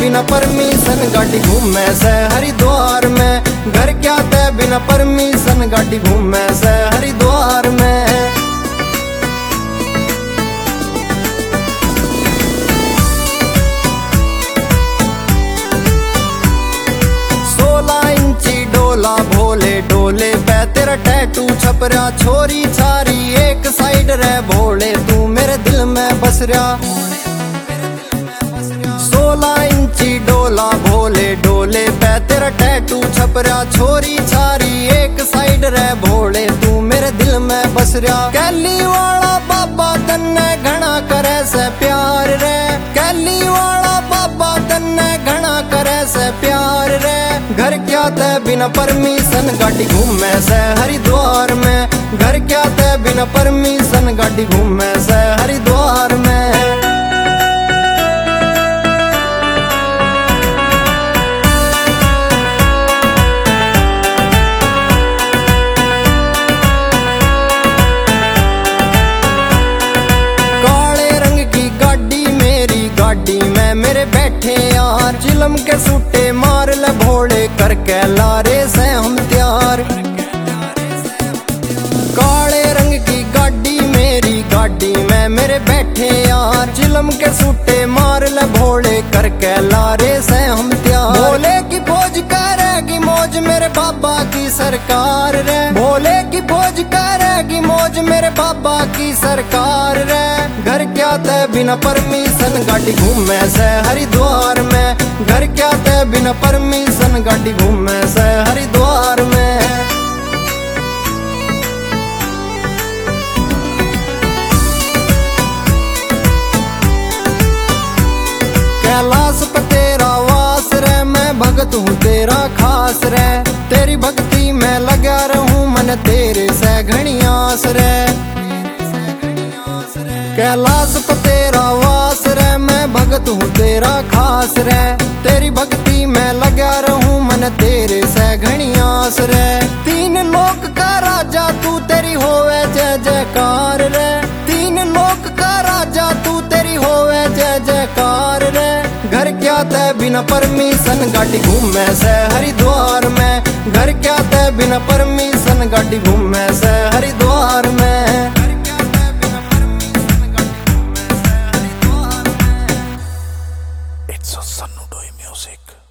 बिना परमिशन गाड़ी घूमे से हरिद्वार में। घर क्या ते बिना परमिशन गाड़ी घूमे से हरिद्वार में। 16 इंची डोला भोले डोले पे तेरा टैटू छपरा। छोरी छारी एक साइड रे भोले तू मेरे दिल में बस रहा। 16 इंची डोला भोले डोले पे तेरा टैटू छपरा। छोरी छारी एक साइड रे भोले तू मेरे दिल में बस रहा। कैली वाला बाबा तन्ने घना करे से प्यार रे। कैली वाला बाबा तन्ने घना करे से प्यार रे। घर क्या ते बिना परमिशन गाड़ी घूमे से हरिद्वार में। घर क्या ते बिना परमिशन गाड़ी घूमे से हरिद्वार में। गाड़ी में मेरे बैठे यार चिलम के सूटे मार ले भोले करके लारे से हम तैयार। काले रंग की गाड़ी मेरी गाड़ी में मेरे बैठे यार चिलम के सूटे मार ले भोले करके लारे से हम तैयार। भोले की फौज करेगी मौज मेरे बाबा की सरकार रे। भोले की फौज करेगी मौज मेरे बाबा की सरकार रे। घर क्या ते बिना परमिशन गाड़ी घूमे से हरिद्वार में। घर क्या ते बिना परमिशन गाड़ी घूमे से हरिद्वार में। कैलाश पे तेरा वास रे मैं भगत हूँ तेरा खास रे। तेरी भक्ति में लगा रहूं मन तेरे से घनी आस रे। कैलाश पे तेरा वास रे मैं भगत हूँ तेरा खास रे। तेरी भक्ति में लगा रहूं मन तेरे से घनी आस रे। 3 लोक का राजा तू तेरी होवे जय जयकार रे। 3 लोक का राजा तू तेरी होवे जय जयकार रे। घर क्या ते बिना परमिशन गाड़ी घूमे से हरिद्वार में। घर क्या ते बिना परमिशन गाड़ी घूमे से हरिद्वार में। It's a Sannu Doi music.